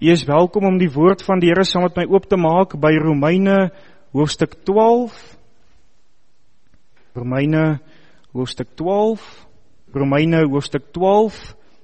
U is welkom om die woord van die Here saam met my oop te maak by Romeine hoofstuk 12. Romeine hoofstuk 12.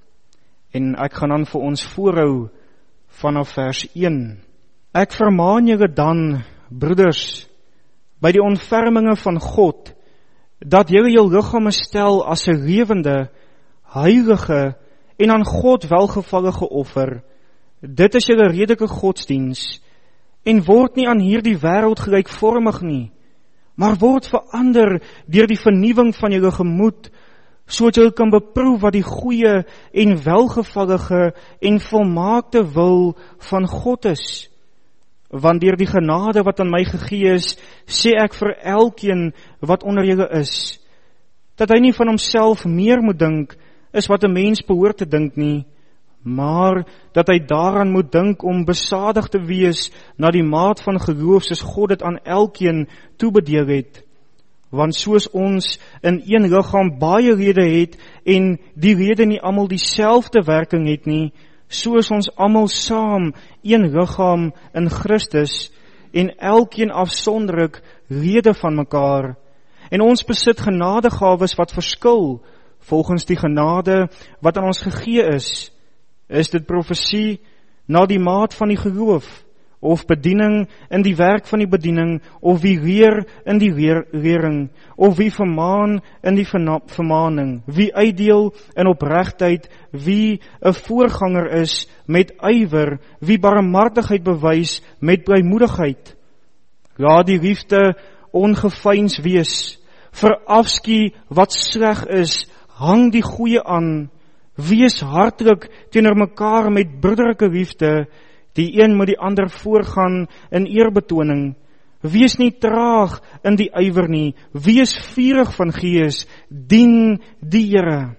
En ek gaan dan vir ons voorhou vanaf vers 1. Ek vermaan julle dan, broeders, by die ontferminge van God, dat julle jou liggame stel as 'n lewende, heilige en aan God welgevallige offer. Dit is julle redelike godsdiens, en word nie aan hierdie wêreld gelykvormig nie, maar word verander deur die vernuwing van julle gemoed, sodat julle kan beproef wat die goeie en welgevallige en volmaakte wil van God is. Want deur die genade wat aan my gegee is, sê ek vir elkeen wat onder julle is, dat hy nie van homself meer moet dink, is wat 'n mens behoort te dink nie, maar dat hy daaraan moet dink om besadig te wees na die maat van geloof soos God dit aan elkeen toebedeel het. Want soos ons in een liggaam baie lede het en die lede nie almal dieselfde werking het nie, so is ons almal saam een liggaam in Christus en elkeen afsonderlik lede van mekaar. En ons besit genadegawes wat verskil volgens die genade wat aan ons gegee is. Is dit profesie na die maat van die geloof, of bediening in die werk van die bediening, of wie leer in die lering, of wie vermaan in die vermaning, wie uitdeel in opregtheid, wie 'n voorganger is met ywer, wie barmhartigheid bewys met blymoedigheid. Laat die liefde ongeveins wees, verafskie wat sleg is, hang die goeie aan, wees hartlik teenoor mekaar met broederlike liefde, die een moet die ander voorgaan in eerbetoning. Wees nie traag in die ywer nie, wees vurig van gees, dien die Here.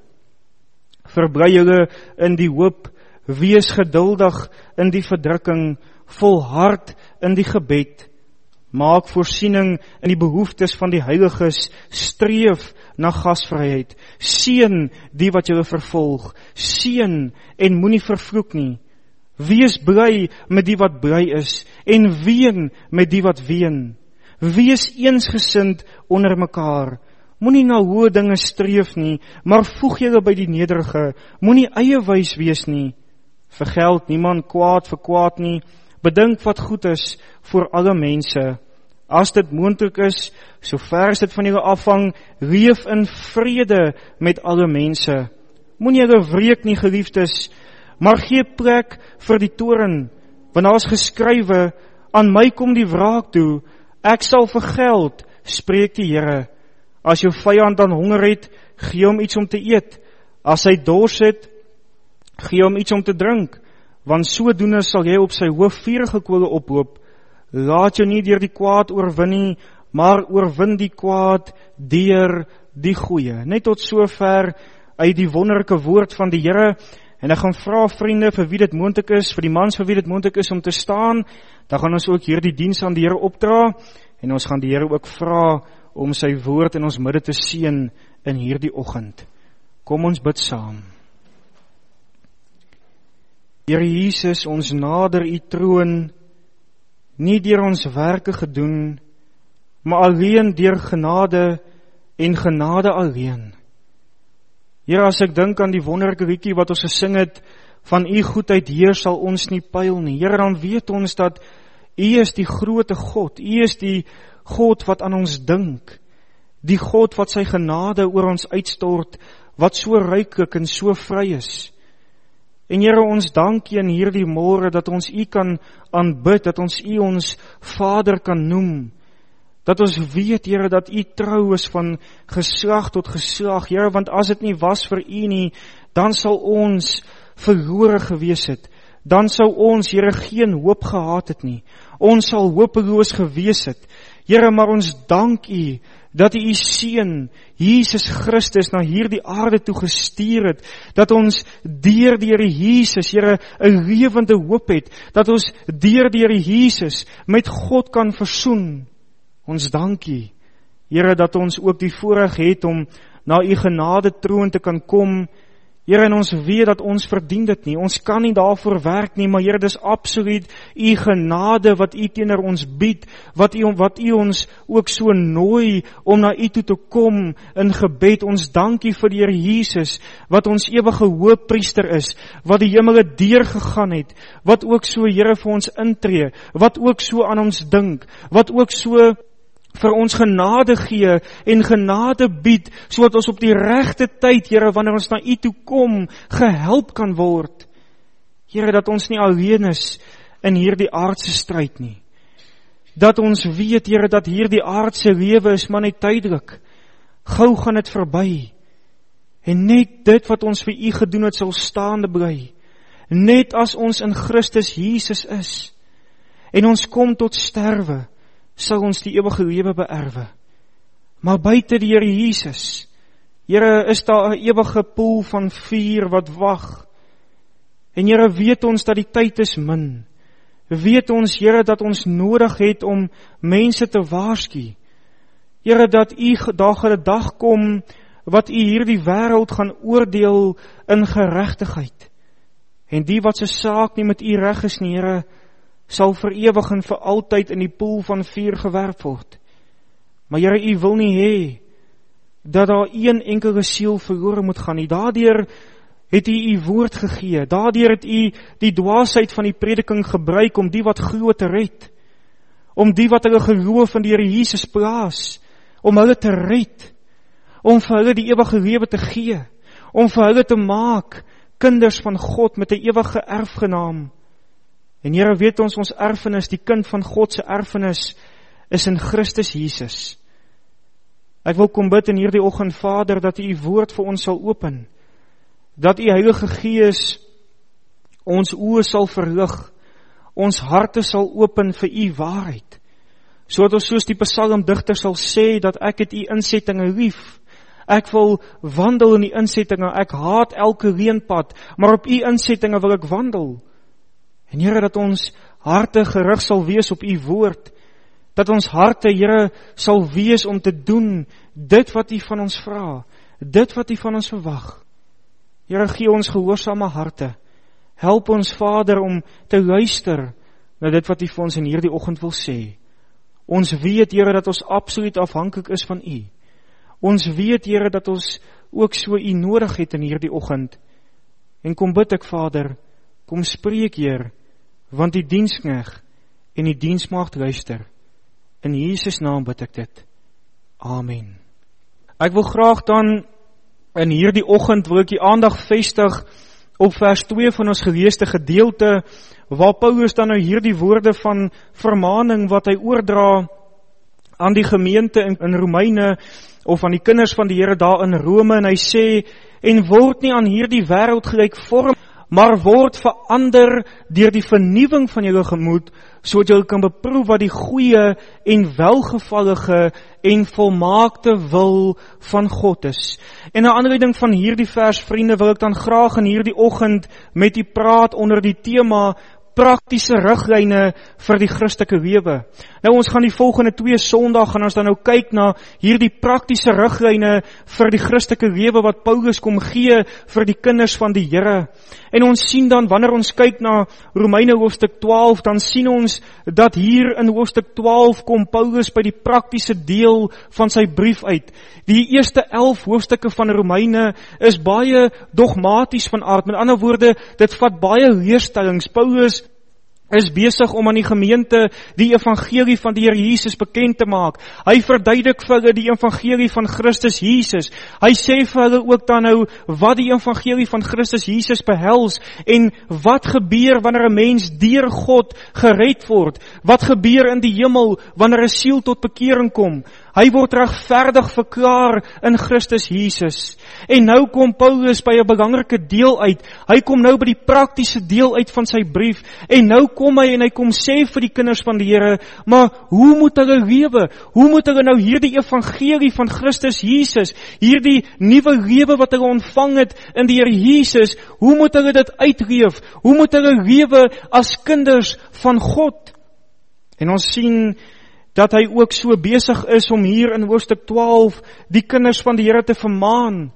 Verbly julle in die hoop, wees geduldig in die verdrukking, volhard in die gebed. Maak voorsiening in die behoeftes van die heiliges, streef na gasvryheid. Seën die wat julle vervolg, seën en moenie vervloek nie. Wees bly met die wat bly is, en ween met die wat ween. Wees eensgesind onder mekaar. Moenie na hoë dinge streef nie, maar voeg julle by die nederige. Moenie eiewys wees nie. Vergeld niemand kwaad vir kwaad nie. Bedink wat goed is vir alle mense. As dit moontlik is, sover as dit van julle afhang, leef in vrede met alle mense. Moenie julle wreek nie, geliefdes, maar gee plek vir die toorn, want daar is geskrywe, aan my kom die wraak toe, ek sal vergeld, spreek die Here. As jou vyand dan honger het, gee hom iets om te eet. As hy dors het, gee hom iets om te drink, want sodoende sal jy op sy hoof vurige kole ophoop. Laat jou nie deur die kwaad oorwin nie, maar oorwin die kwaad deur die goeie. Net tot sover uit die wonderlike woord van die Here. En ek gaan vra vriende vir wie dit moontlik is, vir die mans vir wie dit moontlik is om te staan, dan gaan ons ook hierdie diens aan die Here opdra, en ons gaan die Here ook vra om sy woord in ons midde te seën in hierdie oggend. Kom ons bid saam. Here Jesus, ons nader u troon, nie deur ons werke gedoen, maar alleen deur genade en genade alleen. Here, as ek dink aan die wonderlike liedjie wat ons gesing het, van u goedheid Heer sal ons nie pyl nie. Here, dan weet ons dat u is die groote God, u is die God wat aan ons dink, die God wat sy genade oor ons uitstort, wat so ryklik en so vry is. En Here, ons dank u in hierdie môre dat ons u kan aanbid, dat ons u ons Vader kan noem, dat ons weet, Here, dat u trou is van geslag tot geslag, Here, want as dit nie was vir u nie, dan sal ons verlore gewees het, dan sou ons, Here, geen hoop gehad het nie, ons sal hopeloos gewees het, Here, maar ons dank u, dat u seun, Jesus Christus, na hierdie aarde toe gestuur het, dat ons deur die Here Jesus, Here, 'n lewende hoop het, dat ons deur die Here Jesus met God kan versoen. Ons dank u, Here, dat ons ook die voorreg het om na u genade troon te kan kom, Here, en ons weet dat ons verdien dit nie, ons kan nie daarvoor werk nie, maar Here, dis absoluut U genade wat U teenoor ons bied, wat U ons ook so nooi om na U toe te kom in gebed. Ons dankie vir die Here Jesus, wat ons ewige hoëpriester is, wat die hemele deurgegaan het, wat ook so, Here, vir ons intree, wat ook so aan ons dink, wat ook so vir ons genade gee en genade bied, sodat ons op die regte tyd, Here, wanneer ons na U toe kom, gehelp kan word. Here, dat ons nie alleen is in hierdie aardse stryd nie. Dat ons weet, Here, dat hierdie aardse lewe is maar net tydelik. Gou gaan dit verby. En net dit wat ons vir U gedoen het, sal staande bly. Net as ons in Christus Jesus is, en ons kom tot sterwe, sal ons die ewige lewe beerwe. Maar buite die Here Jesus, Here, is daar 'n ewige poel van vuur wat wag. En Here, weet ons dat die tyd is min. Weet ons, Here, dat ons nodig het om mense te waarsku. Here, dat U daar gaan 'n dag kom wat U hierdie wêreld gaan oordeel in geregtigheid. En die wat se saak nie met U reg is nie, Here, sal vir ewig en vir altyd in die poel van vuur gewerp word. Maar Here, U wil nie hê dat daar een enkele siel verlore moet gaan nie. Daardeur het U U woord gegee. Daardeur het U die dwaasheid van die prediking gebruik om die wat glo te red. Om die wat hulle geloof in die Here Jesus plaas, om hulle te red. Om vir hulle die ewige lewe te gee. Om vir hulle te maak kinders van God met 'n ewige erfgenaam. En Here, weet ons erfenis, die kind van God se erfenis, is in Christus Jesus. Ek wil kom bid in hierdie oggend, Vader, dat U woord vir ons sal open, dat U Heilige Gees ons oë sal verlig, ons harte sal open vir U waarheid, sodat ons soos die psalmdigter sal sê, dat ek het U insettinge lief, ek wil wandel in die insettinge, ek haat elke leenpad, maar op U insettinge wil ek wandel. En Here, dat ons harte gerig sal wees op U woord, dat ons harte, Here, sal wees om te doen dit wat U van ons vra, dit wat U van ons verwag. Here, gee ons gehoorsame harte. Help ons, Vader, om te luister na dit wat U vir ons in hierdie oggend wil sê. Ons weet, Here, dat ons absoluut afhanklik is van U. Ons weet, Here, dat ons ook so U nodig het in hierdie oggend. En kom bid ek, Vader, kom spreek, Heer, want die diensknegt en die diensmaagd luister. In Jesus naam bid ek dit. Amen. Ek wil graag dan in hierdie oggend wil ek die aandag vestig op vers 2 van ons geleesde gedeelte, waar Paulus dan nou hierdie woorde van vermaning wat hy oordra aan die gemeente in Romeine, of aan die kinders van die Here daar in Rome, en hy sê, en word nie aan hierdie wêreld gelykvorm, maar word verander deur die vernuwing van julle gemoed, sodat julle kan beproef wat die goeie en welgevallige en volmaakte wil van God is. En 'n aanleiding van hierdie vers, vriende, wil ek dan graag in hierdie oggend met u praat onder die tema praktiese riglyne vir die Christelike lewe. Nou, ons gaan die volgende 2 Sondae gaan ons dan nou kyk na hierdie praktiese riglyne vir die Christelike lewe wat Paulus kom gee vir die kinders van die Here. En ons sien dan, wanneer ons kyk na Romeine hoofstuk 12, dan sien ons dat hier in hoofstuk 12 kom Paulus by die praktiese deel van sy brief uit. Die eerste 11 hoofstukke van Romeine is baie dogmaties van aard. Met ander woorde, dit vat baie leerstellings. Paulus is besig om aan die gemeente die evangelie van die Here Jesus bekend te maak. Hy verduidelik vir hulle die evangelie van Christus Jesus. Hy sê vir hulle ook dan nou wat die evangelie van Christus Jesus behels en wat gebeur wanneer 'n mens deur God gered word. Wat gebeur in die hemel wanneer 'n siel tot bekering kom. Hy word regverdig verklaar in Christus Jesus. En nou kom Paulus by 'n belangrike deel uit. Hy kom nou by die praktiese deel uit van sy brief. En nou kom hy en hy kom sê vir die kinders van die Here, maar hoe moet hulle lewe? Hoe moet hulle nou hierdie evangelie van Christus Jesus, hierdie nuwe lewe wat hulle ontvang het in die Here Jesus, hoe moet hulle dit uitleef? Hoe moet hulle lewe as kinders van God? En ons sien dat hy ook so besig is om hier in hoofstuk 12 die kinders van die Here te vermaan.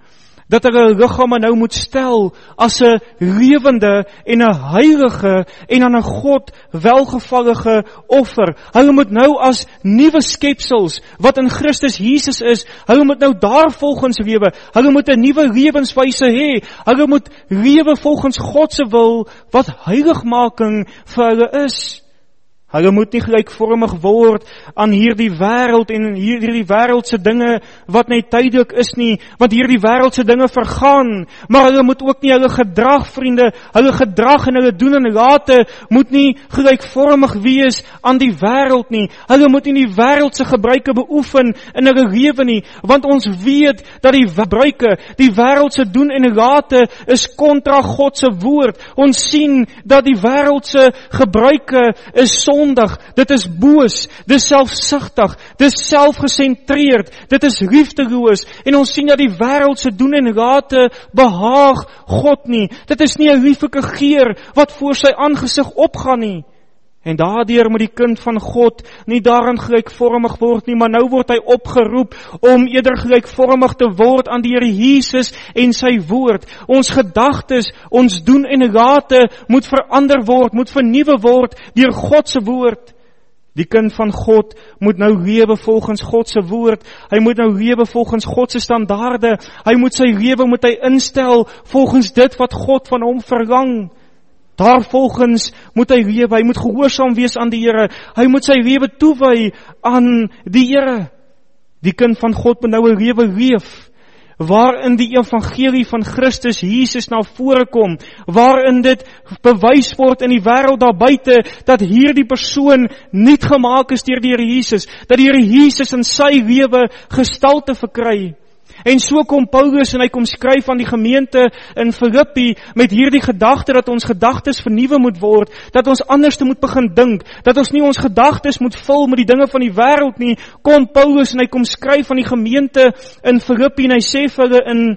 dat hulle liggame nou moet stel as 'n lewende en 'n heilige en aan 'n God welgevallige offer. Hulle moet nou as nuwe skepsels wat in Christus Jesus is, hulle moet nou daarvolgens lewe. Hulle moet 'n nuwe lewenswyse hê. Hulle moet lewe volgens God se wil wat heiligmaking vir hulle is. Hulle moet nie gelykvormig word aan hierdie wêreld en hierdie wêreldse dinge wat net tydelik is nie, want hierdie wêreldse dinge vergaan, maar hulle moet ook nie hulle gedrag, vriende, hulle gedrag en hulle doen en late moet nie gelykvormig wees aan die wêreld nie. Hulle moet nie die wêreldse gebruike beoefen in hulle lewe nie, want ons weet dat die gebruike, die wêreldse doen en late is kontra God se woord. Ons sien dat die wêreldse gebruike is dit is boos, dit is selfsugtig, dit is selfgesentreerd, dit is liefdeloos, en ons sien dat die wêreldse doen en late behaag God nie. Dit is nie 'n lieflike geur wat voor sy aangesig opgaan nie. En daardeur moet die kind van God nie daarin gelykvormig word nie, maar nou word hy opgeroep om eerder gelykvormig te word aan die Here Jesus en sy woord. Ons gedagtes, ons doen en late moet verander word, moet vernuwe word deur God se woord. Die kind van God moet nou lewe volgens God se woord. Hy moet nou lewe volgens God se standaarde. Hy moet sy lewe moet hy instel volgens dit wat God van hom verlang. Daarvolgens moet hy lewe, hy moet gehoorsaam wees aan die Here, hy moet sy lewe toewy aan die Here. Die kind van God moet nou 'n lewe leef, waarin die evangelie van Christus Jesus na vore kom, waarin dit bewys word in die wêreld daar buite, dat hierdie persoon nie gemaak is deur die Here Jesus, dat die Here Jesus in sy lewe gestalte verkry. En so kom Paulus en hy kom skryf aan die gemeente in Filippi met hierdie gedagte dat ons gedagtes vernuwe moet word, dat ons anders moet begin dink, dat ons nie ons gedagtes moet vul met die dinge van die wêreld nie. Kom Paulus en hy kom skryf aan die gemeente in Filippi en hy sê vir hulle in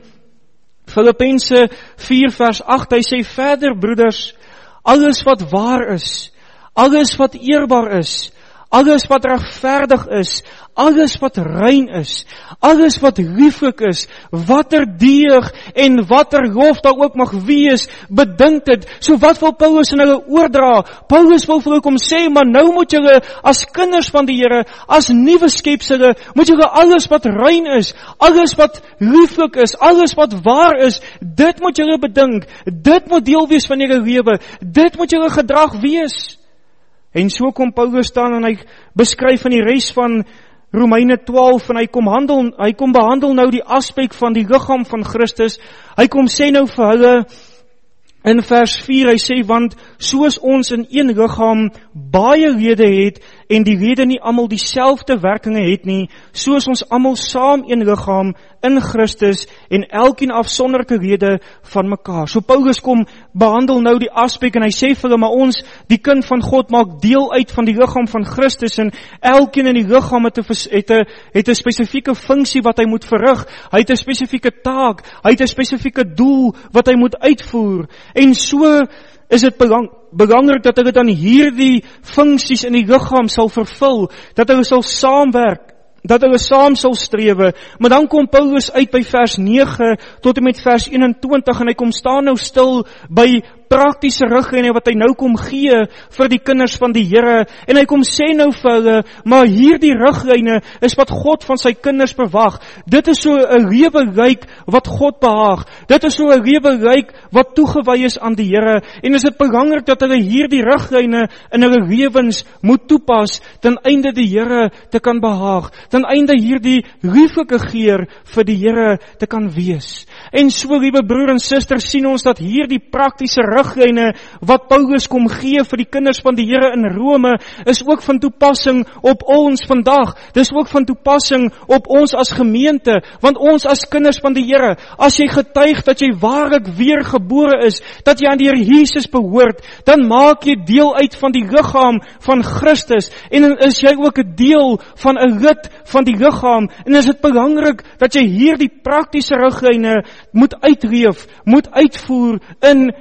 Filippense 4 vers 8, hy sê verder broeders, alles wat waar is, alles wat eerbaar is, alles wat regverdig is, alles wat rein is, alles wat lieflik is, watter deeg en watter lof daar ook mag wees, bedink dit. So wat wil Paulus in hulle oordra? Paulus wil vir hulle kom sê, maar nou moet julle as kinders van die Here, as nuwe skepsels, moet julle alles wat rein is, alles wat lieflik is, alles wat waar is, dit moet julle bedink, dit moet deel wees van julle lewe, dit moet julle gedrag wees. En so kom Paulus staan en hy beskryf in die res van Romeine 12 en hy kom behandel nou die aspek van die liggaam van Christus. Hy kom sê nou vir hulle in vers 4, hy sê, want soos ons in een liggaam baie lede het en die lede nie almal dieselfde werkinge het nie, soos ons almal saam een liggaam in Christus en elkeen afsonderlike lede van mekaar. So Paulus kom behandel nou die aspek en hy sê vir hulle, maar ons, die kind van God, maak deel uit van die liggaam van Christus en elkeen in die liggaam het 'n spesifieke funksie wat hy moet verrig. Hy het 'n spesifieke taak, hy het 'n spesifieke doel wat hy moet uitvoer. En so is dit belangrik dat hulle dan hierdie funksies in die liggaam sal vervul, dat hulle sal saamwerk, dat hulle saam sal strewe. Maar dan kom Paulus uit by vers 9 tot en met vers 21 en hy kom staan nou stil by praktiese riglyne wat hy nou kom gee vir die kinders van die Here. En hy kom sê nou vir hulle, maar hierdie riglyne is wat God van sy kinders verwag. Dit is so 'n lewe lyk wat God behaag. Dit is so 'n lewe lyk wat toegewy is aan die Here. En is dit belangrik dat hulle hierdie riglyne in hulle lewens moet toepas ten einde die Here te kan behaag, ten einde hierdie lieflike geur vir die Here te kan wees. En so, liewe broer en suster, sien ons dat hierdie praktiese riglyne wat Paulus kom gee vir die kinders van die Here in Rome, is ook van toepassing op ons vandag. Dis ook van toepassing op ons as gemeente, want ons as kinders van die Here, as jy getuig dat jy waarlik weergebore is, dat jy aan die Here Jesus behoort, dan maak jy deel uit van die liggaam van Christus, en dan is jy ook 'n deel van 'n lid van die liggaam, en is dit belangrik dat jy hierdie praktiese riglyne moet uitleef, moet uitvoer in jou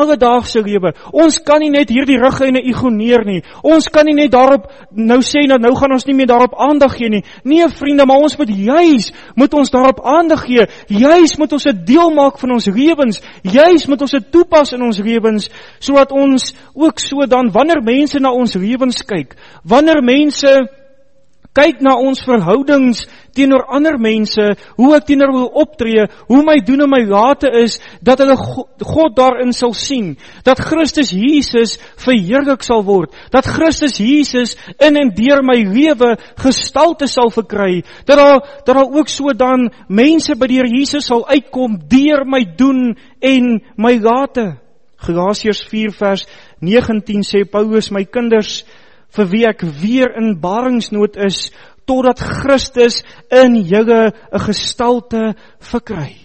alledaagse lewe. Ons kan nie net hierdie riglyne ignoreer nie. Ons kan nie net daarop nou sê dat nou gaan ons nie meer daarop aandag gee nie. Nee vriende, maar ons moet ons daarop aandag gee. Juis moet ons 'n deel maak van ons lewens. Juis moet ons dit toepas in ons lewens, sodat ons ook so dan, wanneer mense na ons lewens kyk, wanneer mense kyk na ons verhoudings teenoor ander mense, hoe ek teenoor wil optree, hoe my doen en my late is, dat hulle God daarin sal sien, dat Christus Jesus verheerlik sal word, dat Christus Jesus in en deur my lewe gestalte sal verkry, dat daar ook so dan mense by die Here Jesus sal uitkom deur my doen en my late. Galasiërs 4 vers 19 sê Paulus, my kinders, vir wie ek weer in baringsnood is, totdat Christus in julle 'n gestalte verkry.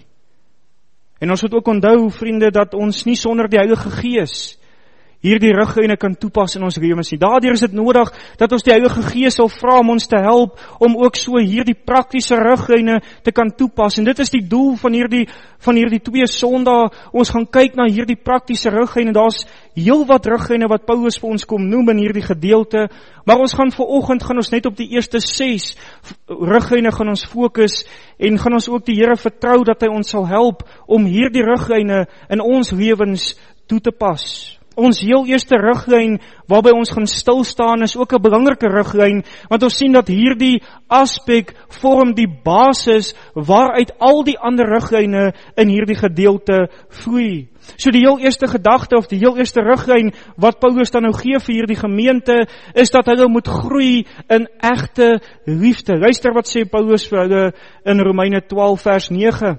En ons moet ook onthou, vriende, dat ons nie sonder die Heilige Gees hierdie riglyne kan toepas in ons lewens nie. Daardeur is dit nodig dat ons die Heilige Gees sal vra om ons te help om ook so hierdie praktiese riglyne te kan toepas. En dit is die doel van hierdie 2 Sondae. Ons gaan kyk na hierdie praktiese riglyne. Daar's heelwat riglyne wat Paulus vir ons kom noem in hierdie gedeelte, maar ons gaan vanoggend net op die eerste 6 riglyne gaan ons fokus en gaan ons ook die Here vertrou dat hy ons sal help om hierdie riglyne in ons lewens toe te pas. Ons heel eerste riglyn waarby ons gaan stil staan is ook 'n belangrike riglyn, want ons sien dat hierdie aspek vorm die basis waaruit al die ander riglyne in hierdie gedeelte vloei. So die heel eerste gedagte of die heel eerste riglyn wat Paulus dan nou gee vir hierdie gemeente is dat hulle moet groei in egte liefde. Luister wat sê Paulus vir hulle in Romeine 12 vers 9.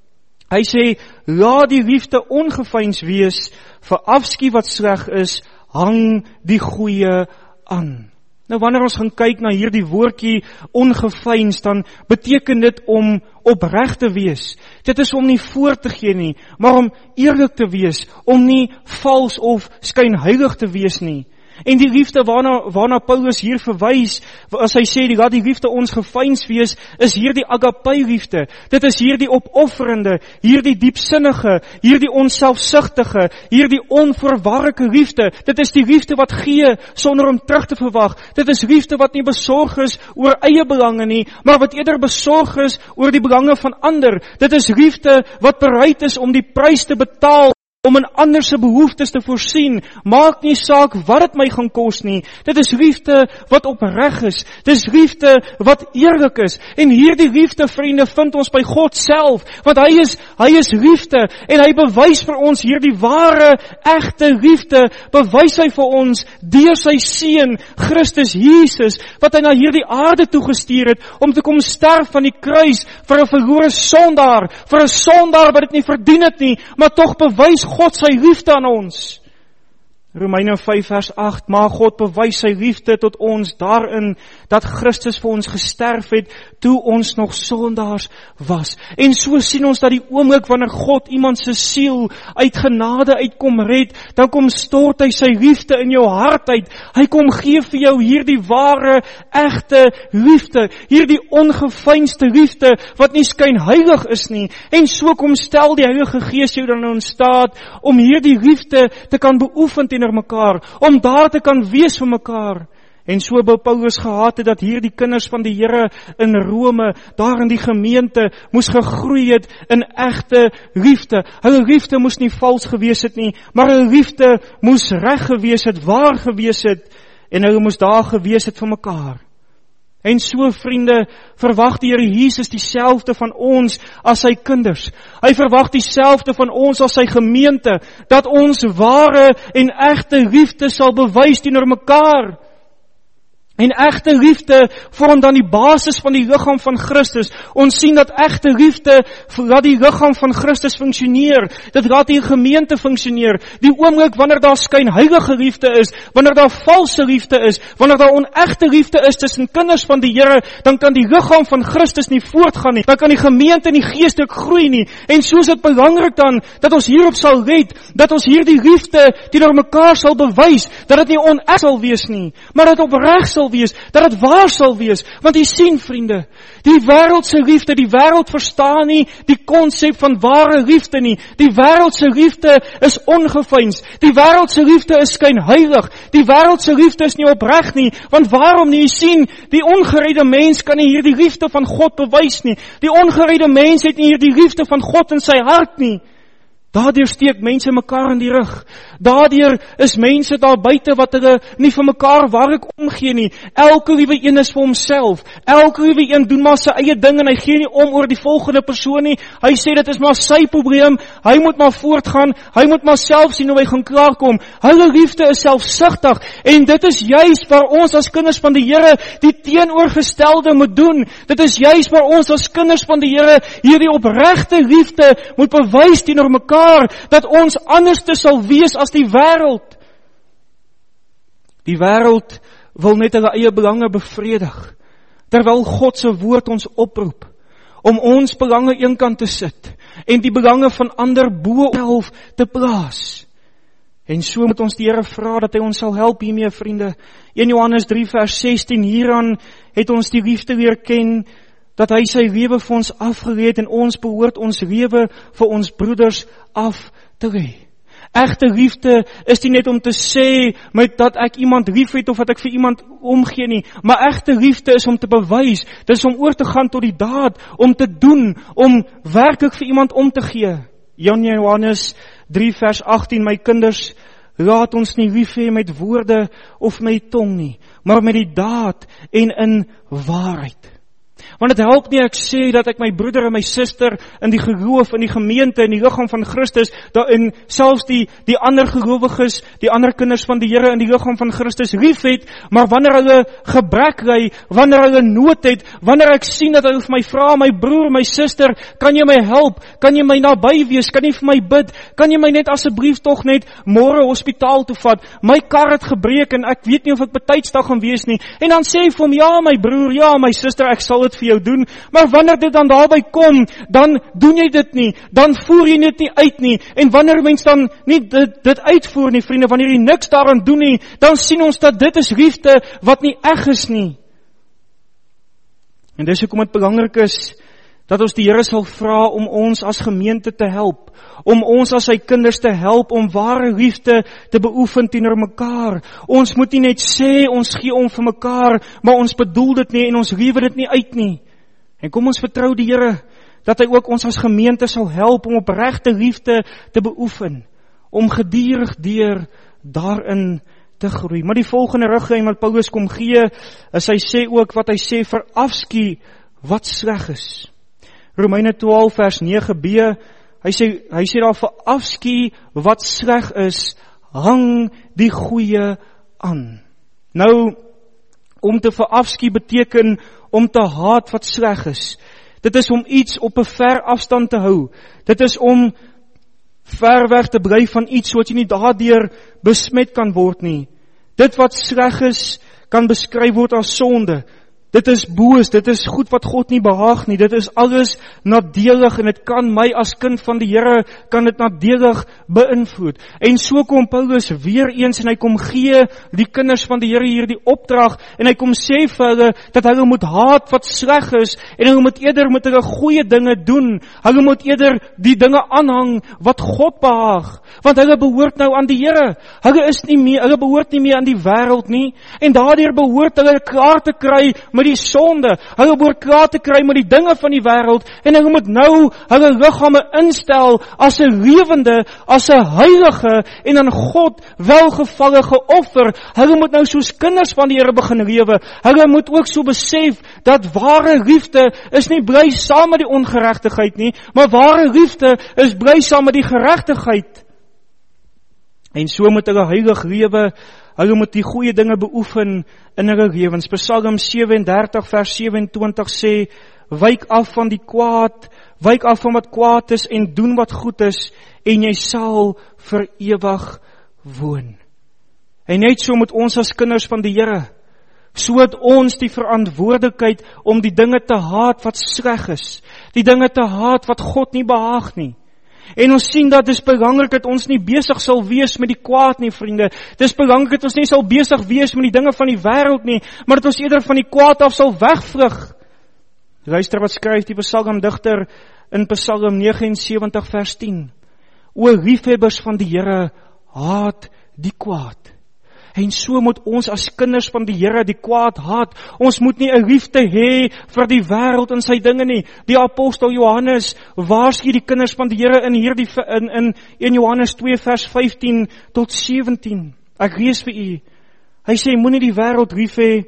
Hy sê, laat die liefde ongeveins wees, vir afskuw wat sleg is, hang die goeie aan. Nou wanneer ons gaan kyk na hierdie woordjie ongeveins, dan beteken dit om opreg te wees. Dit is om nie voor te gee nie, maar om eerlik te wees, om nie vals of skynheilig te wees nie. En die liefde waarna Paulus hier verwys, as hy sê, laat die liefde ons geveins wees, is hierdie agape liefde. Dit is hierdie opofferende, hierdie diepsinnige, hierdie onselfsugtige, hierdie onvoorwaardelike liefde. Dit is die liefde wat gee sonder om terug te verwag. Dit is liefde wat nie besorg is oor eie belange nie, maar wat eerder besorg is oor die belange van ander. Dit is liefde wat bereid is om die prys te betaal, om in ander se behoeftes te voorsien, maak nie saak wat dit my gaan kos nie. Dit is liefde wat opreg is. Dit is liefde wat eerlik is. En hierdie liefde, vriende, vind ons by God self, want hy is liefde, en hy bewys vir ons hierdie ware, egte liefde, bewys hy vir ons deur sy seun, Christus Jesus, wat hy na hierdie aarde toegestuur het, om te kom sterf van die kruis, vir 'n verlore sondaar, vir 'n sondaar wat dit nie verdien het nie, maar tog bewys God sy liefde aan ons. Romeine 5 vers 8, maar God bewys sy liefde tot ons daarin, dat Christus vir ons gesterf het, toe ons nog sondaars was. En so sien ons dat die oomblik wanneer God iemand se siel uit genade uitkom red, dan kom stort hy sy liefde in jou hart uit. Hy kom gee vir jou hierdie ware, egte liefde, hierdie ongeveinsde liefde, wat nie skynheilig is nie. En so kom stel die Heilige Gees jou dan in staat, om hierdie liefde te kan beoefen teenoor mekaar, om daar te kan wees vir mekaar. En so wou Paulus gehad het dat hierdie kinders van die Here in Rome, daar in die gemeente, moes gegroei het in egte liefde. Hulle liefde moes nie vals gewees het nie, maar hulle liefde moes reg gewees het, waar gewees het, en hulle moes daar gewees het vir mekaar. En so, vriende, verwag die Here Jesus dieselfde van ons as sy kinders. Hy verwag dieselfde van ons as sy gemeente, dat ons ware en egte liefde sal bewys teenoor mekaar. En egte liefde vorm dan die basis van die liggaam van Christus. Ons sien dat egte liefde laat die liggaam van Christus funksioneer. Dit laat die gemeente funksioneer. Die oomblik wanneer daar skynheilige liefde is, wanneer daar valse liefde is, wanneer daar onegte liefde is tussen kinders van die Here, dan kan die liggaam van Christus nie voortgaan nie. Dan kan die gemeente nie geestelik groei nie. En so is dit belangrik dan dat ons hierop sal let, dat ons hierdie liefde teenoor mekaar sal bewys, dat dit nie oneg sal wees nie, maar dat opreg sal wees, dat dit waar sal wees. Want jy sien, vriende, die wêreldse liefde, die wêreld verstaan nie die konsep van ware liefde nie. Die wêreldse liefde is ongeveins. Die wêreldse liefde is skynheilig. Die wêreldse liefde is nie opreg nie. Want waarom nie? Jy sien, die ongeredde mens kan nie hierdie liefde van God bewys nie. Die ongeredde mens het nie hierdie liefde van God in sy hart nie. Daardeur steek mense mekaar in die rug. Daardeur is mense daar buite wat hulle nie vir mekaar waarlik omgee nie. Elke liewe een is vir homself. Elke liewe een doen maar sy eie ding en hy gee nie om oor die volgende persoon nie. Hy sê dit is maar sy probleem. Hy moet maar voortgaan. Hy moet maar self sien hoe hy gaan klaarkom. Hulle liefde is selfsugtig en dit is juis waar ons as kinders van die Here die teenoorgestelde moet doen. Dit is juis waar ons as kinders van die Here hierdie opregte liefde moet bewys teenoor mekaar. Dat ons anders te sal wees as die wêreld. Die wêreld wil net hulle eie belange bevredig, terwyl God se woord ons oproep om ons belange eenkant te sit en die belange van ander bo self te plaas. En so moet ons die Here vra dat hy ons sal help hiermee, vriende. 1 Johannes 3 vers 16, hieraan het ons die liefde leer ken, dat hy sy lewe vir ons afgelê het en ons behoort ons lewe vir ons broeders af te lê. Egte liefde is nie net om te sê met dat ek iemand lief het of dat ek vir iemand omgee nie, maar egte liefde is om te bewys, dit is om oor te gaan tot die daad, om te doen, om werklik vir iemand om te gee. 1 Johannes 3 vers 18, my kinders, laat ons nie lief hê met woorde of met tong nie, maar met die daad en in waarheid. Want het help nie ek sê dat ek my broeder en my suster in die geloof, in die gemeente, in die liggaam van Christus, en selfs die ander gelowiges, die ander kinders van die Here in die liggaam van Christus lief het, maar wanneer hulle gebrek ly, wanneer hulle nood het, wanneer ek sien dat hulle vir my vra, my broer, my suster, kan jy my help, kan jy my naby wees, kan jy vir my bid, kan jy my net asseblief tog net môre hospitaal toe vat, my kar het gebreek en ek weet nie of ek betydsdag gaan wees nie, en dan sê ek vir hom, ja my broer, ja my suster, ek sal dit vir jou doen, maar wanneer dit dan daarby kom, dan doen jy dit nie, dan voer jy dit nie uit nie, en wanneer mens dan nie dit uitvoer nie, vriende, wanneer jy niks daaraan doen nie, dan sien ons dat dit is liefde wat nie eg is nie. En dis hoekom dit belangrik is, dat ons die Here sal vra om ons as gemeente te help, om ons as sy kinders te help, om ware liefde te beoefen teenoor mekaar. Ons moet nie net sê, ons gee om vir mekaar, maar ons bedoel dit nie, en ons lewe dit nie uit nie. En kom ons vertrou die Here, dat hy ook ons as gemeente sal help, om opregte liefde te beoefen, om gedurig deur daarin te groei. Maar die volgende riglyn wat Paulus kom gee, is hy sê ook wat hy sê, verafskie wat sleg is. Romeine 12 vers 9b, hy sê daar, verafskie wat sleg is, hang die goeie aan. Nou, om te verafskie beteken om te haat wat sleg is. Dit is om iets op 'n ver afstand te hou. Dit is om ver weg te bly van iets, sodat jy nie daardeur besmet kan word nie. Dit wat sleg is, kan beskryf word as sonde. Dit is boos, dit is goed wat God nie behaag nie, dit is alles nadelig en dit kan my as kind van die Here, kan dit nadelig beïnvloed. En so kom Paulus weer eens en hy kom gee die kinders van die Here hierdie opdrag en hy kom sê vir hulle dat hulle moet haat wat sleg is en hulle moet eerder met hulle goeie dinge doen. Hulle moet eerder die dinge aanhang wat God behaag, want hulle behoort nou aan die Here. Hulle behoort nie meer aan die wêreld nie en daardeur behoort hulle klaar te kry met die sonde, hulle behoort klaar te kry met die dinge van die wêreld en hulle moet nou hulle liggame instel as 'n lewende, as 'n heilige en aan God welgevallige offer. Hulle moet nou soos kinders van die Here begin lewe. Hulle moet ook so besef dat ware liefde is nie bly saam met die ongeregtigheid nie, maar ware liefde is bly saam met die geregtigheid. En so moet hulle heilig lewe. Hulle moet die goeie dinge beoefen in hulle lewens. Psalm 37 vers 27 sê, wyk af van die kwaad, wyk af van wat kwaad is en doen wat goed is en jy sal vir ewig woon. En net so moet ons as kinders van die Here, so het ons die verantwoordelikheid om die dinge te haat wat sleg is, die dinge te haat wat God nie behaag nie. En ons sien dat dis belangrik dat ons nie besig sal wees met die kwaad nie, vriende. Dis belangrik dat ons nie sal besig wees met die dinge van die wêreld nie, maar dat ons eerder van die kwaad af sal wegvlug. Luister wat skryf die psalmdigter in Psalm 79 vers 10. O liefhebbers van die Here, haat die kwaad. En so moet ons as kinders van die Here die kwaad haat. Ons moet nie 'n liefde hê vir die wêreld en sy dinge nie. Die apostel Johannes waarsku die kinders van die Here in hierdie in 1 Johannes 2 vers 15 tot 17. Ek lees vir u. Hy sê moenie die wêreld lief hê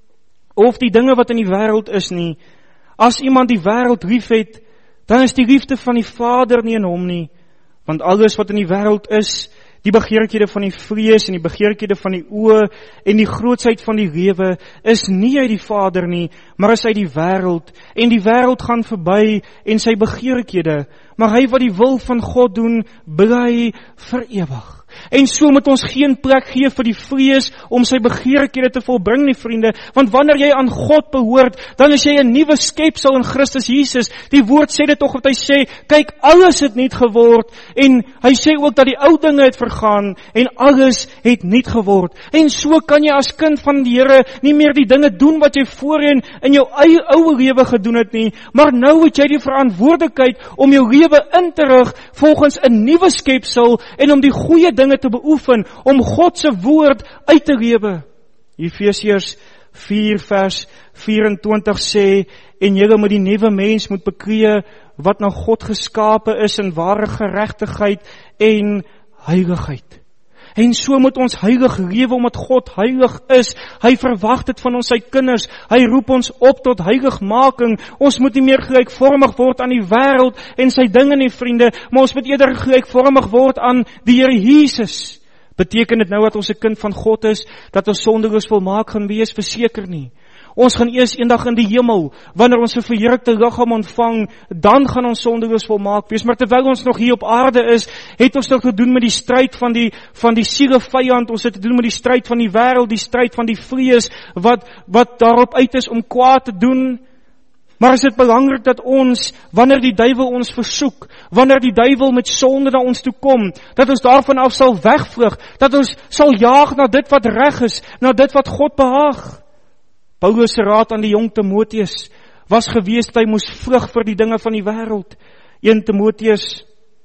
of die dinge wat in die wêreld is nie. As iemand die wêreld liefhet, dan is die liefde van die Vader nie in hom nie. Want alles wat in die wêreld is, die begeerlikhede van die vlees en die begeerlikhede van die oë en die grootsheid van die lewe is nie uit die Vader nie, maar is uit die wêreld. En die wêreld gaan verby en sy begeerlikhede, maar hy wat die wil van God doen, bly vir ewig. En so moet ons geen plek gee vir die vlees om sy begeerlikhede te volbring nie, vriende, want wanneer jy aan God behoort, dan is jy 'n nuwe skepsel in Christus Jesus. Die woord sê dit tog wat hy sê, kyk, alles het nuut geword, en hy sê ook dat die ou dinge het vergaan en alles het nuut geword. En so kan jy as kind van die Here nie meer die dinge doen wat jy voorheen in jou eie ou lewe gedoen het nie, maar nou het jy die verantwoordelikheid om jou lewe in te rig volgens 'n nuwe skepsel en om die goeie dinge te beoefen, om God se woord uit te lewe. Efesiërs 4 vers 24 sê, en julle moet die nuwe mens moet bekleë wat na God geskape is in ware geregtigheid en heiligheid. En so moet ons heilig lewe omdat God heilig is. Hy verwag dit van ons sy kinders. Hy roep ons op tot heiligmaking. Ons moet nie meer gelykvormig word aan die wêreld en sy dinge nie, vriende, maar ons moet eerder gelykvormig word aan die Here Jesus. Beteken dit nou dat ons 'n kind van God is, dat ons sondeloos volmaak gaan wees? Verseker nie. Ons gaan eers eendag in die hemel, wanneer ons 'n verheerlikte liggaam ontvang, dan gaan ons sondeloos volmaak wees. Maar terwyl ons nog hier op aarde is, het ons nog te doen met die stryd van die sielevyand, ons het te doen met die stryd van die wêreld, die stryd van die vlees, wat daarop uit is om kwaad te doen. Maar is dit belangrik dat ons, wanneer die duiwel ons versoek, wanneer die duiwel met sonde na ons toe kom, dat ons daarvan af sal wegvlug, dat ons sal jaag na dit wat reg is, na dit wat God behaag. Paulus se raad aan die jong Timoteus was gewees dat hy moes vlug vir die dinge van die wêreld. 1 Timoteus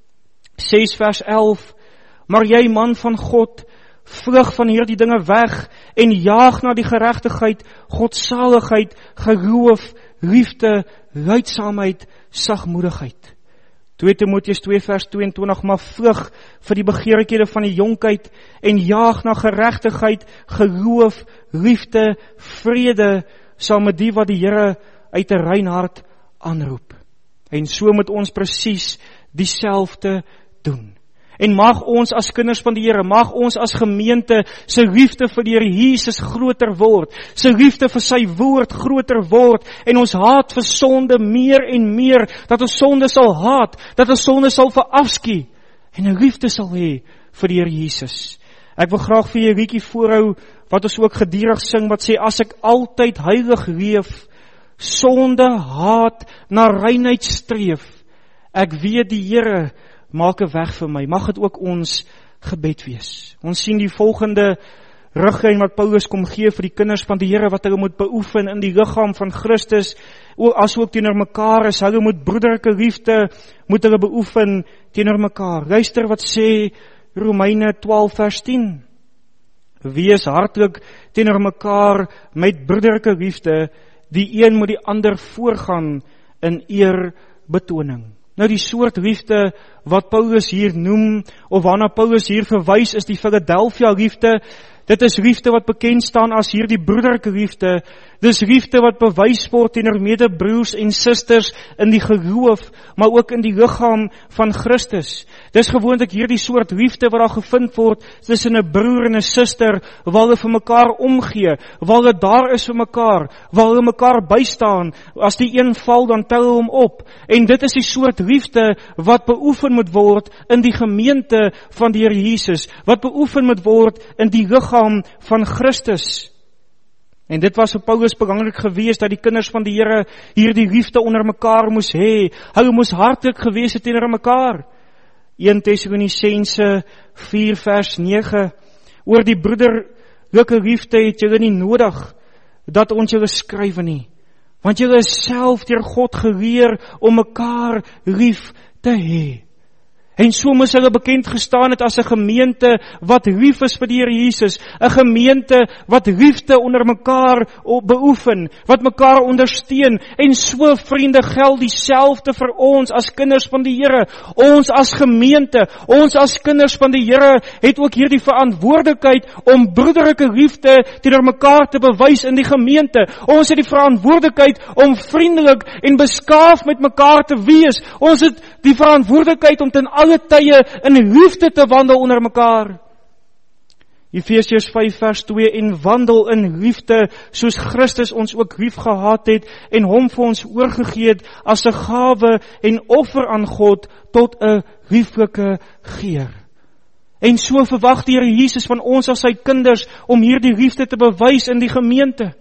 6 vers 11, maar jy man van God, vlug van hierdie dinge weg en jaag na die geregtigheid, godsaligheid, geloof, liefde, lydsaamheid, sagmoedigheid. 2 Timoteus 2 vers 22, maar vlug vir die begeerlikhede van die jonkheid en jaag na geregtigheid, geloof, liefde, vrede, saam met die wat die Here uit 'n rein hart aanroep. En so moet ons presies dieselfde doen. En mag ons as kinders van die Here, mag ons as gemeente se liefde vir die Here Jesus groter word, se liefde vir sy woord groter word, en ons haat vir sonde meer en meer, dat ons sonde sal haat, dat ons sonde sal verafskie, en 'n liefde sal hê vir die Here Jesus. Ek wil graag vir julle 'n liedjie voorhou, wat ons ook gedurig sing, wat sê, as ek altyd heilig leef, sonde haat, na reinheid streef, ek weet die Here maak 'n weg vir my. Mag dit ook ons gebed wees. Ons sien die volgende riglyn wat Paulus kom gee vir die kinders van die Here, wat hulle moet beoefen in die liggaam van Christus, asook teenoor mekaar is. Hulle moet broederlike liefde, moet hulle beoefen teenoor mekaar. Luister wat sê Romeine 12 vers 10. Wees hartlik teenoor mekaar met broederlike liefde, die een moet die ander voorgaan in eerbetoning. Nou die soort liefde wat Paulus hier noem, of waarna Paulus hier verwys, is die Philadelphia liefde. Dit is liefde wat bekend staan as hierdie broederlike liefde. Dis liefde wat bewys word teenoor medebroers en susters in die geloof, maar ook in die liggaam van Christus. Dis gewoonlik hierdie soort liefde wat daar gevind word tussen 'n broer en 'n suster, waar hulle vir mekaar omgee, waar hulle daar is vir mekaar, waar hulle mekaar bystaan. As die een val, dan tel hulle hom op. En dit is die soort liefde wat beoefen moet word in die gemeente van die Here Jesus, wat beoefen moet word in die liggaam van Christus. En dit was vir Paulus belangrik geweest, dat die kinders van die Here hierdie liefde onder mekaar moes hê. Hulle moes hartlik gewees het teenoor mekaar. 1 Tessalonisense 4 vers 9, oor die broederlike liefde het julle nie nodig dat ons julle skrywe nie, want julle is self deur God geleer om mekaar lief te hê. En so moes hulle bekend gestaan het as 'n gemeente wat lief is vir die Here Jesus, 'n gemeente wat liefde onder mekaar beoefen, wat mekaar ondersteun. En so, vriende, geld dieselfde vir ons as kinders van die Here. Ons as gemeente, ons as kinders van die Here het ook hierdie verantwoordelikheid om broederlike liefde teenoor mekaar te bewys in die gemeente. Ons het die verantwoordelikheid om vriendelik en beskaaf met mekaar te wees. Ons het die verantwoordelikheid om ten alle tye in liefde te wandel onder mekaar. Efesiërs 5 vers 2, en wandel in liefde, soos Christus ons ook lief gehad het, en hom vir ons oorgegee het, as 'n gawe en offer aan God, tot 'n lieflike geur. En so verwag die Here Jesus van ons as sy kinders, om hierdie liefde te bewys in die gemeente.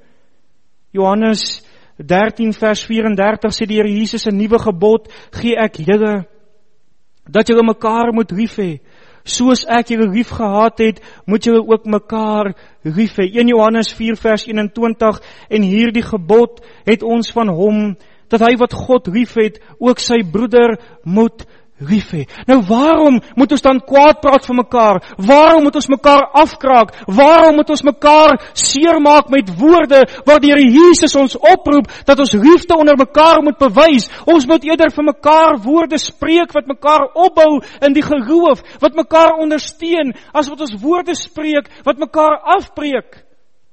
Johannes 13 vers 34 sê die Here Jesus, 'n nuwe gebod gee ek julle, dat julle mekaar moet lief hê. Soos ek julle lief gehad het, moet julle ook mekaar lief hê. 1 Johannes 4 vers 21, en hierdie gebod het ons van hom, dat hy wat God lief het, ook sy broeder moet lief hê. Nou waarom moet ons dan kwaad praat vir mekaar? Waarom moet ons mekaar afkraak? Waarom moet ons mekaar seermaak met woorde, waardeur Jesus ons oproep, dat ons liefde onder mekaar moet bewys? Ons moet eerder vir mekaar woorde spreek, wat mekaar opbou in die geloof, wat mekaar ondersteun, as wat ons woorde spreek, wat mekaar afbreek.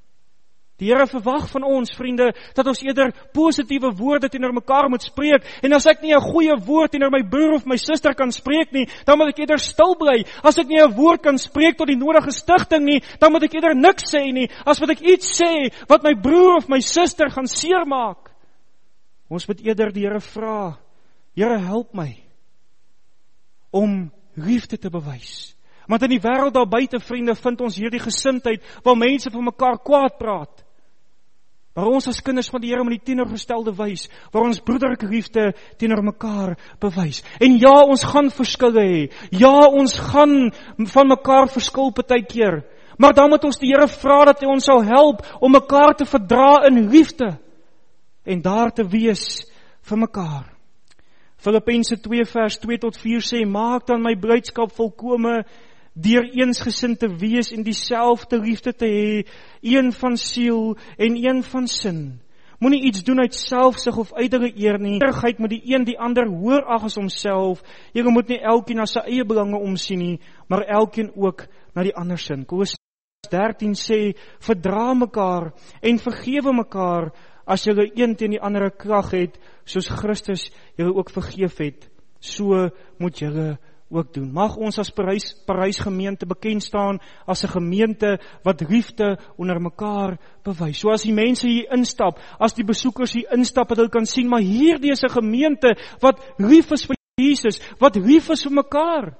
Die Here verwag van ons, vriende, dat ons eerder positiewe woorde teenoor mekaar moet spreek. En as ek nie 'n goeie woord teenoor my broer of my suster kan spreek nie, dan moet ek eerder stil bly. As ek nie 'n woord kan spreek tot die nodige stigting nie, dan moet ek eerder niks sê nie, as wat ek iets sê wat my broer of my suster gaan seermaak. Ons moet eerder die Here vra, Here, help my om liefde te bewys. Want in die wêreld daar buite, vriende, vind ons hierdie gesindheid waar mense vir mekaar kwaad praat. Waar ons as kinders van die Here met die teenoorgestelde wys, waar ons broederlike liefde teenoor mekaar bewys. En ja, ons gaan verskille hê. Ja, ons gaan van mekaar verskil partykeer. Maar dan moet ons die Here vra dat hy ons sal help om mekaar te verdra in liefde en daar te wees vir mekaar. Filippense 2 vers 2 tot 4 sê, maak dan my blydskap volkome deur eensgesind te wees en dieselfde liefde te hê, een van siel en een van sin. Moenie iets doen uit selfsug of uitere eer nie. Eerigheid moet die een die ander hoër ag as homself. Jy moet nie elkeen na sy eie belange omsien nie, maar elkeen ook na die ander sin. Kolossense 13 sê, verdra mekaar en vergewe mekaar as julle een teen die ander krag het, soos Christus julle ook vergeef het. So moet julle ook doen. Mag ons as Parys gemeente bekend staan as 'n gemeente wat liefde onder mekaar bewys. So as die mense hier instap, as die besoekers hier instap, dat hulle kan sien, maar hierdie is 'n gemeente wat lief is vir Jesus, wat lief is vir mekaar,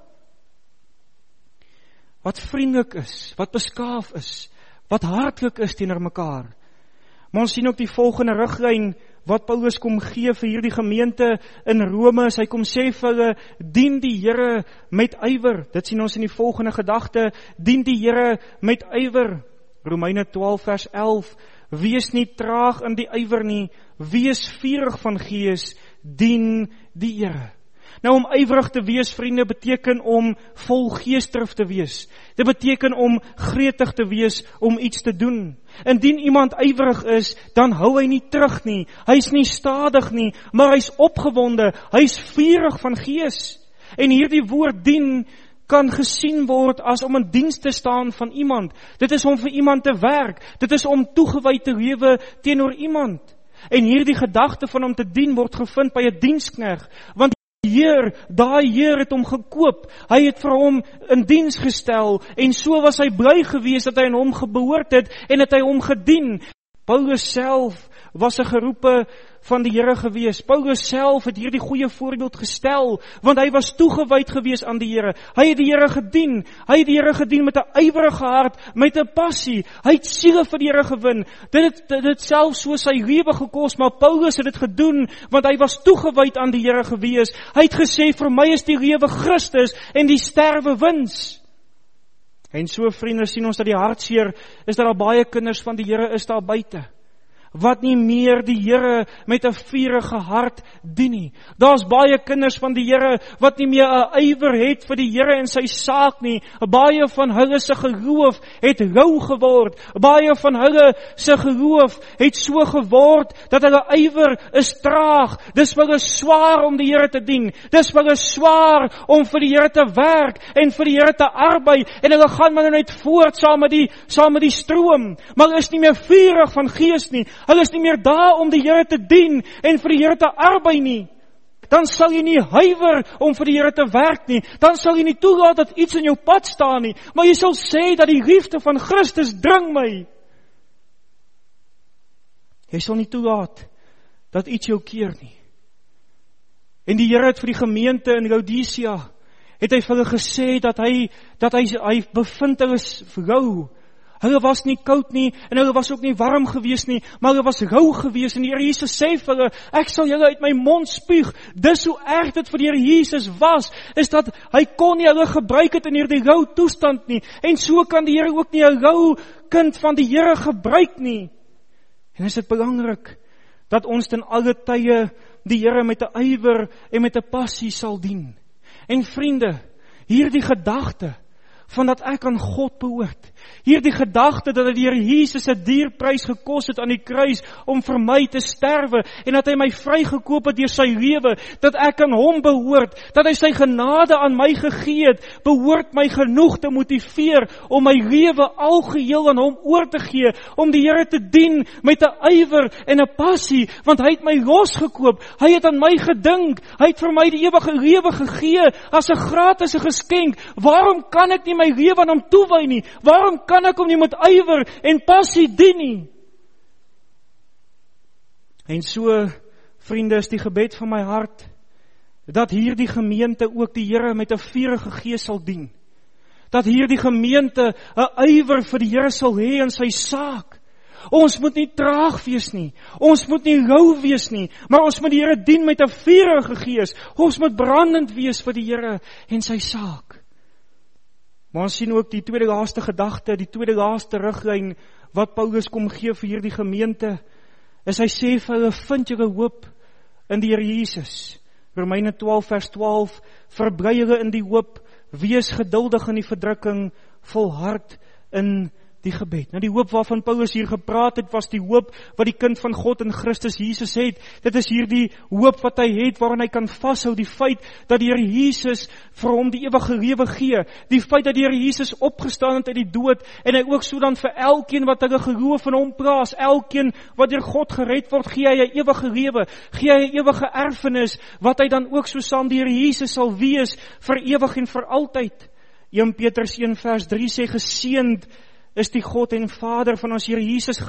wat vriendelik is, wat beskaaf is, wat hartlik is teenoor mekaar. Maar ons sien ook die volgende riglyn wat Paulus kom gee vir hierdie gemeente in Rome. Hy kom sê vir hulle, dien die Here met ywer. Dit sien ons in die volgende gedagte, dien die Here met ywer. Romeine 12 vers 11, wees nie traag in die ywer nie, wees vurig van gees, dien die Here. Nou om ywerig te wees, vriende, beteken om vol geesdrif te wees. Dit beteken om gretig te wees om iets te doen. Indien iemand ywerig is, dan hou hy nie terug nie. Hy's nie stadig nie, maar hy's opgewonde, hy's vurig van gees. En hierdie woord dien kan gesien word as om in diens te staan van iemand. Dit is om vir iemand te werk. Dit is om toegewy te lewe teenoor iemand. En hierdie gedagte van om te dien word gevind by 'n dienskneg, want daai Heer het hom gekoop, hy het vir hom in diens gestel, en so was hy bly gewees dat hy in hom behoort het, en het hy hom gedien. Paulus self was 'n geroepe van die Here gewees. Paulus self het hierdie goeie voorbeeld gestel, want hy was toegewyd gewees aan die Here. Hy het die Here gedien. Hy het die Here gedien met 'n ywerige hart, met 'n passie. Hy het siele vir die Here gewin. Dit het self so sy lewe gekos, maar Paulus het dit gedoen, want hy was toegewyd aan die Here gewees. Hy het gesê, vir my is die lewe Christus en die sterwe wins. En so, vriende, sien ons dat die hartseer is dat daar baie kinders van die Here is daar buite, wat nie meer die Here met 'n vurige hart dien nie. Daar's baie kinders van die Here wat nie meer 'n ywer het vir die Here en sy saak nie. Baie van hulle se geloof het rou geword. Baie van hulle se geloof het so geword dat hulle ywer is traag. Dis vir hulle swaar om die Here te dien. Dis vir hulle swaar om vir die Here te werk en vir die Here te arbei. En hulle gaan maar net voort saam met die stroom. Maar hulle is nie meer vurig van gees nie. Hulle is nie meer daar om die Here te dien en vir die Here te arbei nie. Dan sal jy nie huiwer om vir die Here te werk nie. Dan sal jy nie toelaat dat iets in jou pad staan nie. Maar jy sal sê dat die liefde van Christus dring my. Jy sal nie toelaat dat iets jou keer nie. En die Here het vir die gemeente in Laodicea, het hy vir hulle gesê dat hy bevind hulle rou. Hulle was nie koud nie, en hulle was ook nie warm gewees nie, maar hulle was rou gewees, en die Here Jesus sê vir hulle, ek sal julle uit my mond spuug. Dis hoe erg dit vir die Here Jesus was, is dat hy kon nie hulle gebruik het in hierdie rou toestand nie, en so kan die Here ook nie 'n rou kind van die Here gebruik nie. En is dit belangrik, dat ons ten alle tye die Here met 'n ywer en met 'n passie sal dien. En vriende, hierdie gedagte, van dat ek aan God behoort. Hierdie gedagte dat die Here Jesus 'n dierprys gekos het aan die kruis om vir my te sterwe en dat hy my vrygekoop het deur sy lewe, dat ek aan hom behoort, dat hy sy genade aan my gegee het, behoort my genoeg te motiveer om my lewe algeheel aan hom oor te gee, om die Here te dien met 'n ywer en 'n passie, want hy het my losgekoop, hy het aan my gedink, hy het vir my die ewige lewe gegee as 'n gratis geskenk. Waarom kan ek nie my lewe aan hom toewy nie? Waarom kan ek hom nie met ywer en passie dien nie? En so, vriende, is die gebed van my hart, dat hierdie gemeente ook die Here met 'n vurige gees sal dien. Dat hierdie gemeente 'n ywer vir die Here sal hê in sy saak. Ons moet nie traag wees nie. Ons moet nie rou wees nie. Maar ons moet die Here dien met 'n vurige gees. Ons moet brandend wees vir die Here en sy saak. Maar ons sien ook die tweede laaste gedagte, die tweede laaste riglyn wat Paulus kom gee vir hierdie gemeente, is hy sê vir hulle, vind julle hoop in die Here Jesus. Romeine 12 vers 12, verbly julle in die hoop, wees geduldig in die verdrukking, volhard in die gebed. Nou die hoop waarvan Paulus hier gepraat het, was die hoop wat die kind van God in Christus Jesus het. Dit is hier die hoop wat hy het, waarin hy kan vashou, die feit dat die Here Jesus vir hom die ewige lewe gee, die feit dat die Here Jesus opgestaan het uit die dood, en hy ook so dan vir elkeen wat hulle geloof in hom plaas, elkeen wat deur God gered word, gee hy 'n ewige lewe, gee hy 'n ewige erfenis, wat hy dan ook so saam die Here Jesus sal wees, vir ewig en vir altyd. 1 Petrus 1 vers 3 sê, geseënd is die God en Vader van ons Here Jesus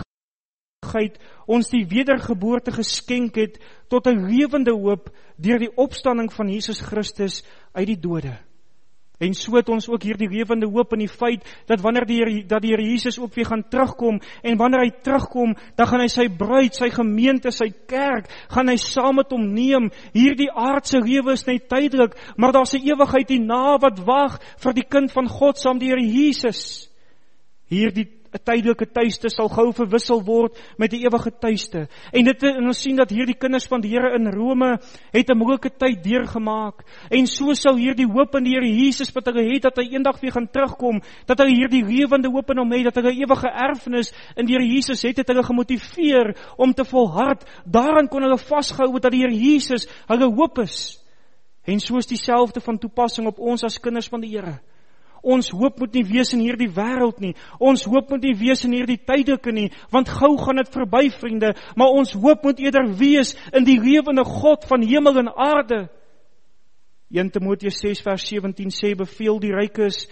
ons die wedergeboorte geskenk het tot 'n lewende hoop deur die opstanding van Jesus Christus uit die dode. En so het ons ook hierdie lewende hoop in die feit dat wanneer die Here Jesus ook weer gaan terugkom, en wanneer hy terugkom, dan gaan hy sy bruid, sy gemeente, sy kerk, gaan hy saam met hom neem. Hierdie aardse lewe is net tydelik, maar daar's 'n ewigheid hierna wat wag vir die kind van God saam die Here Jesus. Hierdie tydelike tuiste sal gou verwissel word met die ewige tuiste. En ons sien dat hierdie kinders van die Here in Rome het 'n moeilike tyd deurgemaak. En so sou hierdie hoop in die Here Jesus wat hulle het, dat hy eendag weer gaan terugkom, dat hulle hierdie lewende hoop in hom het, dat hulle ewige erfenis in die Here Jesus het hulle gemotiveer om te volhard. Daaraan kon hulle vasgehou dat die Here Jesus hulle hoop is. En so is dieselfde van toepassing op ons as kinders van die Here. Ons hoop moet nie wees in hierdie wêreld nie. Ons hoop moet nie wees in hierdie tydelike nie, want gou gaan dit verby, vriende. Maar ons hoop moet eerder wees in die lewende God van hemel en aarde. 1 Timoteus 6 vers 17 sê, beveel die rykes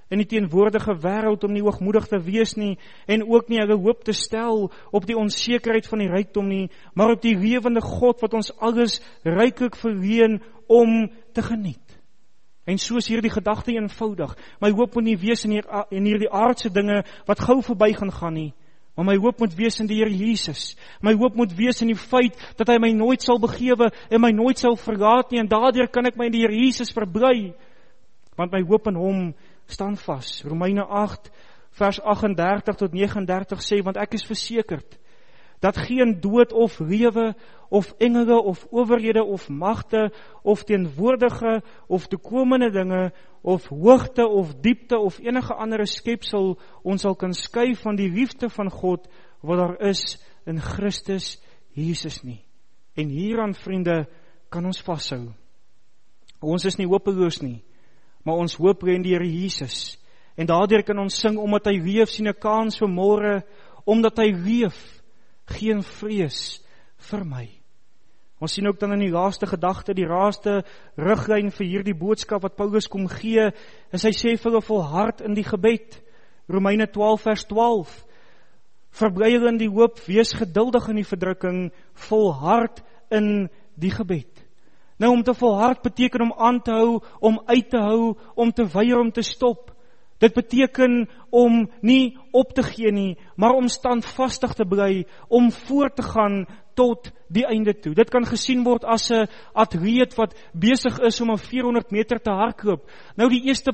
in die teenwoordige wêreld om nie hoogmoedig te wees nie, en ook nie hulle hoop te stel op die onsekerheid van die rykdom nie, maar op die lewende God wat ons alles ryklik verleen om te geniet. En so is hierdie gedagte eenvoudig. My hoop moet nie wees in hierdie aardse dinge wat gou verby gaan nie, maar my hoop moet wees in die Here Jesus. My hoop moet wees in die feit dat hy my nooit sal begewe en my nooit sal verlaat nie, en daardeur kan ek my in die Here Jesus verbly, want my hoop in hom staan vas. Romeine 8 vers 38 tot 39 sê, want ek is versekerd dat geen dood of lewe of engele of owerhede of magte of teenwoordige of toekomende dinge of hoogte of diepte of enige ander skepsel ons sal kan skei van die liefde van God wat daar is in Christus Jesus nie. En hieraan, vriende, kan ons vashou. Ons is nie hopeloos nie, maar ons hoop lê in die Here Jesus. En daardeur kan ons sing, omdat hy leef, sien 'n kans vir môre, omdat hy leef, geen vrees vir my. Ons sien ook dan in die laaste gedagte, die laaste riglyn vir hierdie boodskap wat Paulus kom gee, en hy sê vir hulle volhard in die gebed. Romeine 12 vers 12. Verbly julle in die hoop, wees geduldig in die verdrukking, volhard in die gebed. Nou, om te volhard beteken om aan te hou, om uit te hou, om te weier om te stop. Dit beteken om nie op te gee nie, maar om standvastig te bly, om voort te gaan tot die einde toe. Dit kan gesien word as 'n atleet wat besig is om 'n 400 meter te hardloop. Nou die eerste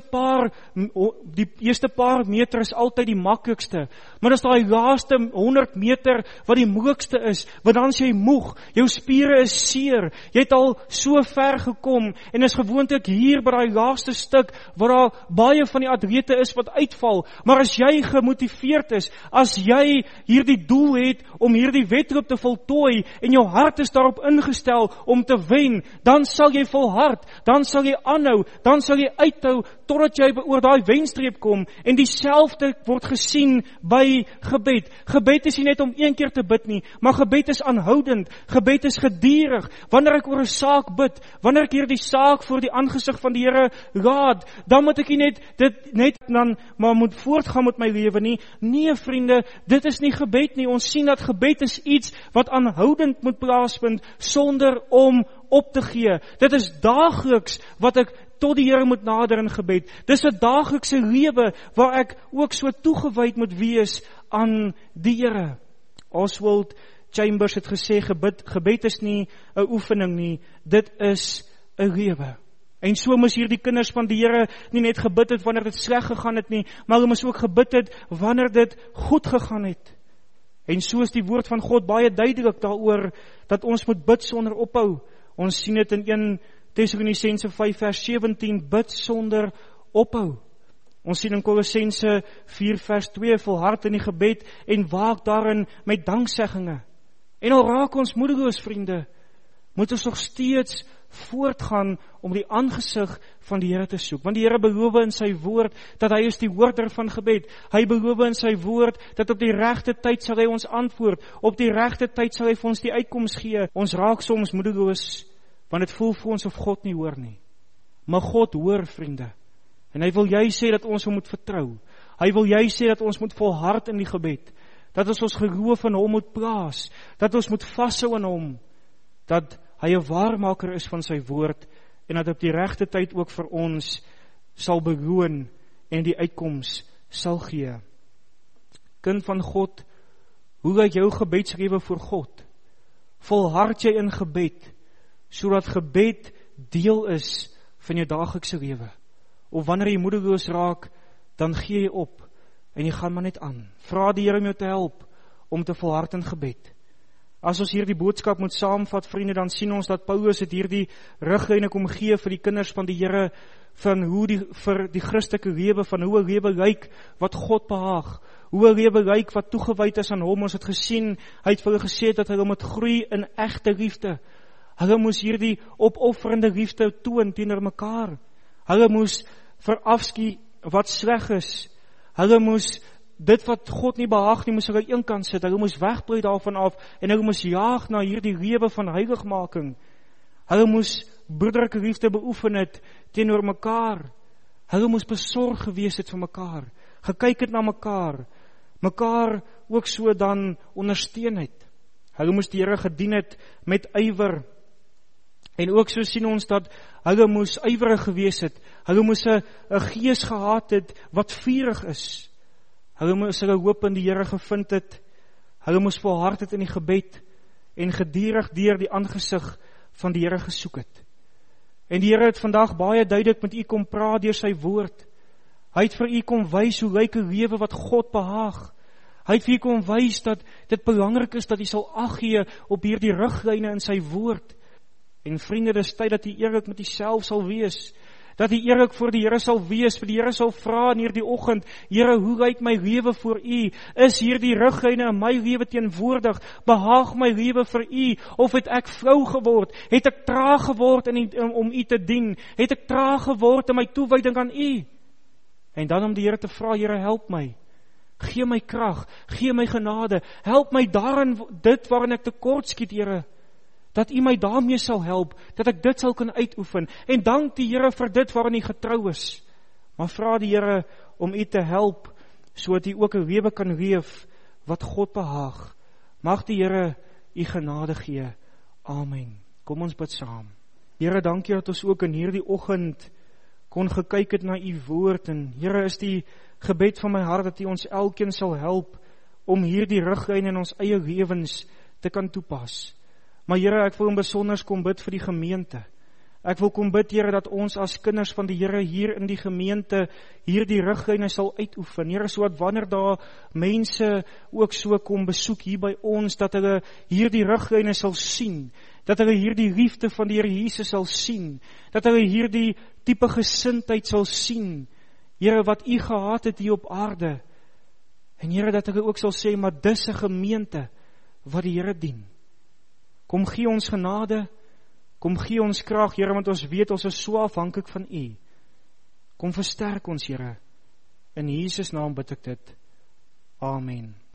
paar meter is altyd die maklikste, maar as daai laaste 100 meter wat die moeilikste is, want dan is jy moeg, jou spiere is seer, jy het al so ver gekom, en is gewoonlik hier by daai laaste stuk, waar daar baie van die atlete is wat uitval, maar as jy gemotiveerd is, as jy hierdie doel het om hierdie wedloop te voltooi, en jou hart is daarop ingestel om te wen, dan sal jy volhard, dan sal jy aanhou, dan sal jy uithou, totdat jy oor daai wenstreep kom, en dieselfde word gesien by gebed. Gebed is nie net om een keer te bid nie, maar gebed is aanhoudend, gebed is gedurig. Wanneer ek oor 'n saak bid, wanneer ek hierdie saak voor die aangesig van die Here laat, dan moet ek nie net dan maar moet voortgaan met my lewe nie. Nee, vriende, dit is nie gebed nie. Ons sien dat gebed is iets wat aanhoudend moet plaasvind, sonder om op te gee. Dit is daagliks wat ek tot die Here moet nader in gebed. Dis 'n daaglikse lewe waar ek ook so toegewyd moet wees aan die Here. Oswald Chambers het gesê, gebed is nie 'n oefening nie, dit is 'n lewe. En so moes hierdie kinders van die Here nie net gebid het wanneer dit sleg gegaan het nie, maar hulle moes ook gebid het wanneer dit goed gegaan het. En so is die woord van God baie duidelik daaroor, dat ons moet bid sonder ophou. Ons sien dit in 1 Tessalonisense 5 vers 17, bid sonder ophou. Ons sien in Kolossense 4 vers 2, volhard in die gebed en waak daarin met danksegginge. En al raak ons moedeloos, vriende, moet ons nog steeds voortgaan om die aangesig van die Here te soek. Want die Here beloof in sy woord dat hy is die hoorder van gebed. Hy beloof in sy woord dat op die regte tyd sal hy ons antwoord. Op die regte tyd sal hy vir ons die uitkoms gee. Ons raak soms moedeloos, want dit voel vir ons of God nie hoor nie. Maar God hoor, vriende. En hy wil jy sê dat ons hom moet vertrou. Hy wil jy sê dat ons moet volhard in die gebed. Dat ons geloof in hom moet plaas. Dat ons moet vashou aan hom. Dat hy 'n waarmaker is van sy woord, en dat op die regte tyd ook vir ons sal beloon en die uitkoms sal gee. Kind van God, hoe lyk jou gebedslewe voor God? Volhard jy in gebed, sodat gebed deel is van jou daaglikse lewe? Of wanneer jy moedeloos raak, dan gee jy op, en jy gaan maar net aan. Vra die Here om jou te help, om te volhard in gebed. As ons hierdie boodskap moet saamvat, vriende, dan sien ons dat Paulus het hierdie riglyne kom gee vir die kinders van die Here, van vir die Christelike lewe, van hoe 'n lewe lyk wat God behaag, hoe 'n lewe lyk wat toegewyd is aan hom. Ons het gesien, hy het vir hulle gesê dat hulle moet groei in egte liefde. Hulle moes hierdie opofferende liefde toon teenoor mekaar. Hulle moes verafskiet wat sleg is. Hulle moes dit wat God nie behaag nie, moes hulle eenkant sit. Hulle moes wegbly daarvan af, en hulle moes jaag na hierdie lewe van heiligmaking. Hulle moes broederlike liefde beoefen het teenoor mekaar. Hulle moes besorg gewees het vir mekaar, gekyk het na mekaar ook so dan ondersteun het. Hulle moes die Here gedien het met ywer, en ook so sien ons dat hulle moes ywerig gewees het, hulle moes 'n gees gehad het wat vurig is. Hulle moes hulle hoop in die Here gevind het, hulle moes volhard het in die gebed, en gedurig deur die aangesig van die Here gesoek het. En die Here het vandag baie duidelik met u kom praat deur sy woord. Hy het vir u kom wys hoe lyk 'n lewe wat God behaag. Hy het vir u kom wys dat dit belangrik is dat u sal ag gee op hierdie riglyne in sy woord. En vriende, dis tyd dat u eerlik met uself sal wees. Dat u eerlik voor die Here sal wees, vir die Here sal vra in hierdie oggend, Here, hoe lyk my lewe voor u? Is hierdie riglyne in my lewe teenwoordig? Behaag my lewe vir u? Of het ek flou geword? Het ek traag geword om u te dien? Het ek traag geword in my toewyding aan u? En dan om die Here te vra, Here, help my. Gee my krag, gee my genade. Help my daarin dit waarin ek tekort skiet, Here. Dat u my daarmee sal help, dat ek dit sal kan uitoefen, en dank die Here vir dit waarin u getrou is. Maar vra die Here om u te help, sodat u ook 'n lewe kan leef wat God behaag. Mag die Here u genade gee. Amen. Kom ons bid saam. Here, dankie dat ons ook in hierdie oggend kon gekyk het na u woord, en Here, is die gebed van my hart dat u ons elkeen sal help om hierdie riglyne in ons eie lewens te kan toepas. Maar Here, ek wil in besonder kom bid vir die gemeente. Ek wil kom bid, Here, dat ons as kinders van die Here hier in die gemeente hierdie riglyne sal uitoefen. Here, sodat wanneer daar mense ook so kom besoek hier by ons, dat hulle hierdie riglyne sal sien, dat hulle hierdie liefde van die Here Jesus sal sien, dat hulle hierdie tipe gesindheid sal sien, Here, wat u gehad het hier op aarde. En Here, dat hulle ook sal sê, maar dis 'n gemeente wat die Here dien. Kom gee ons genade, kom gee ons krag, Here, want ons weet ons is so afhanklik van u. Kom versterk ons, Here. In Jesus naam bid ek dit. Amen.